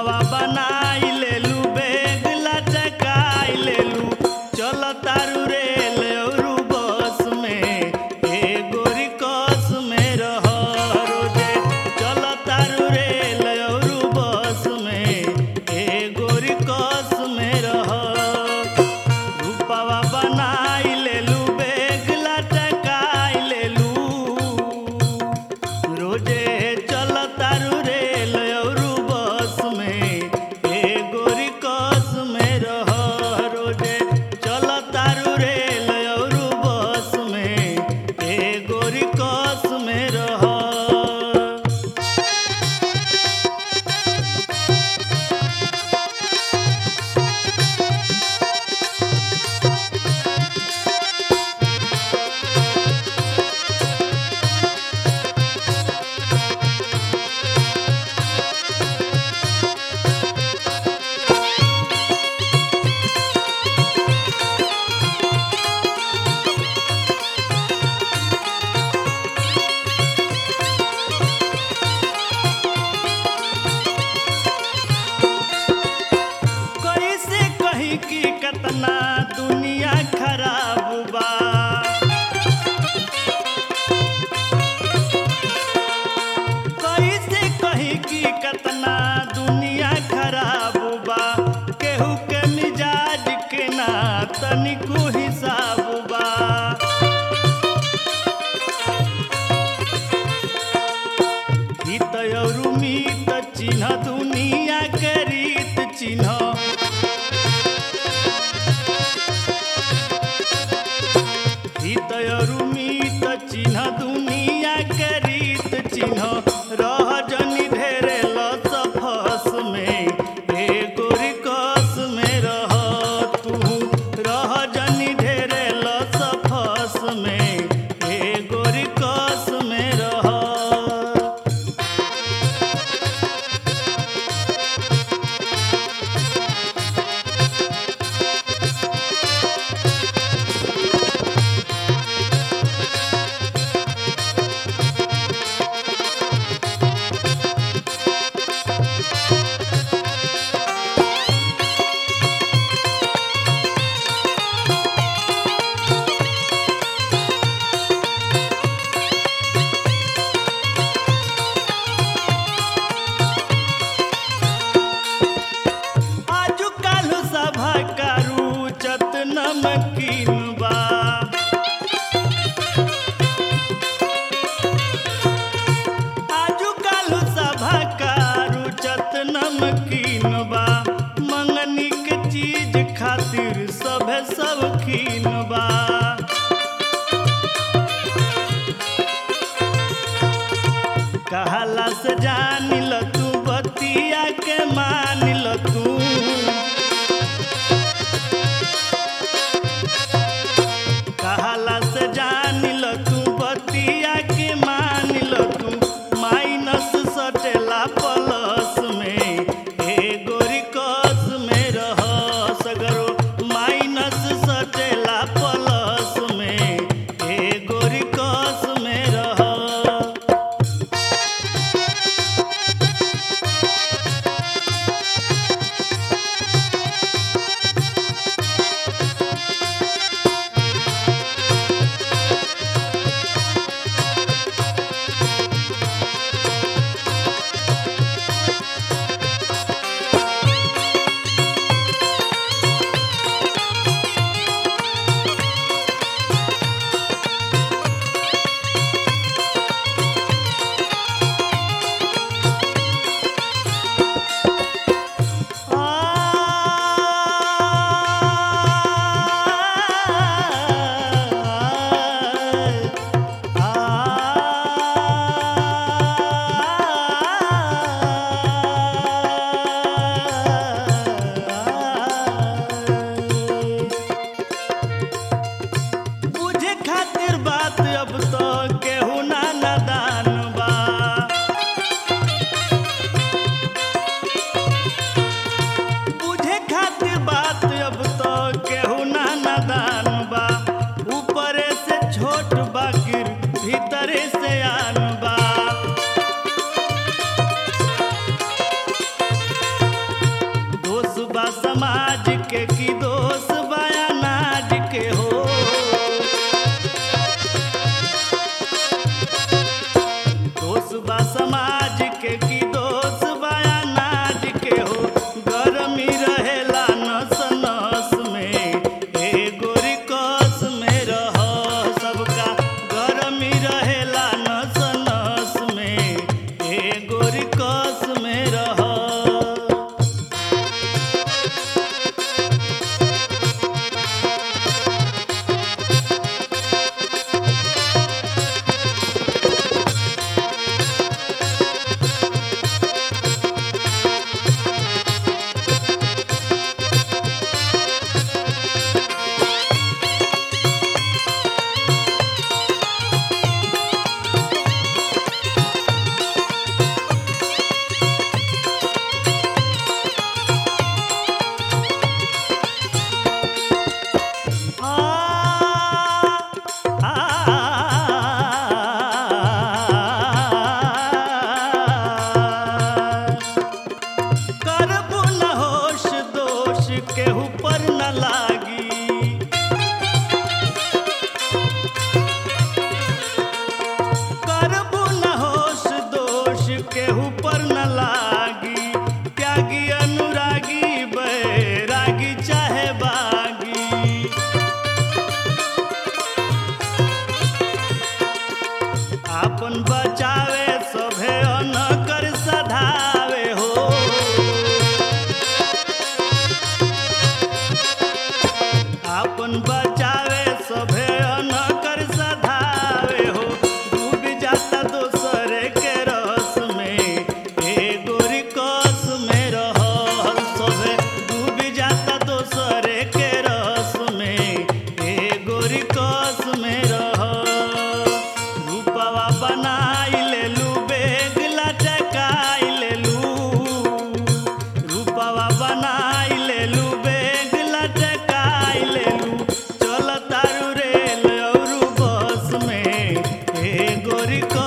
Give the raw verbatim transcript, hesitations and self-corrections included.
रूपवा बनाई लेलू बेग लटकाई लेलू चल तारू रेल औरू बस में ए गोरी कस में रह रोजे चल तारू रेल औरू बस में ए गोरी कस में रह रूपवा बनाई लेलू बेग लटकाई लेलू रोजे चल तारू रेल औरू बस में ए गोरी कस में रह रोजे चल तारू रेल औरू बस में ए गोरी कस में रह कैसे कहीं की कतना दुनिया खराब बा कैसे कहीं की कतना दुनिया खराब बा केहू के मिजाज के ना तनिको हिसाब बा हित औरू मीत चिन्ह दुनिया के रीत चिन्ह हित औरू मीत चिन्ह दुनिया के रीत चिन्ह रह जनी ढेरे लस फस में ए गोरी कस में रह तू रह जनी ढेरे लस फस में ए गोरी कस में रह आजु कालु सभा कारू चत नमकीन बा आजु कालु सभा कारू चत नमकीन बा मंगनी के चीज खातिर सभे शौकीन बा कहला से जान ल तू बतिया के मान ल तू कहला से जान ल तू बतिया के मान ल तू माइनस सटेला प्लस में ए गोरी कस में रह सगरो माइनस सटेला प्लस में ए गोरी कस में रह समाज के की दोष बाया नाज के हो। दोष बा समाज के की दोष बाया नाज के हो। गरमी रहेला नस नस में ए गोरी कस में रह। सबका गरमी रहेला नस नस में ए गोरी कस में रह। करबू न होश दोष केहू पर न लागी। करबू न होश दोष केहू पर न लागी। त्यागी अनुरागी बैरागी चाहे बागी। आपन बचावे सभे अनकर सधावे हो। आपन बचावे सभे अनकर सधावे हो। डूब जाता दोसरे के रस में ए गोरी कस में रह। सभे डूब जाता दोसरे के रस में ए गोरी कस में रह। रूपवा बनाई लेलू बेग लटकाई लेलू। रूपवा बनाई लेलू बेग लटकाई लेलू। चल तारू रेल औरू बस में ए गोरी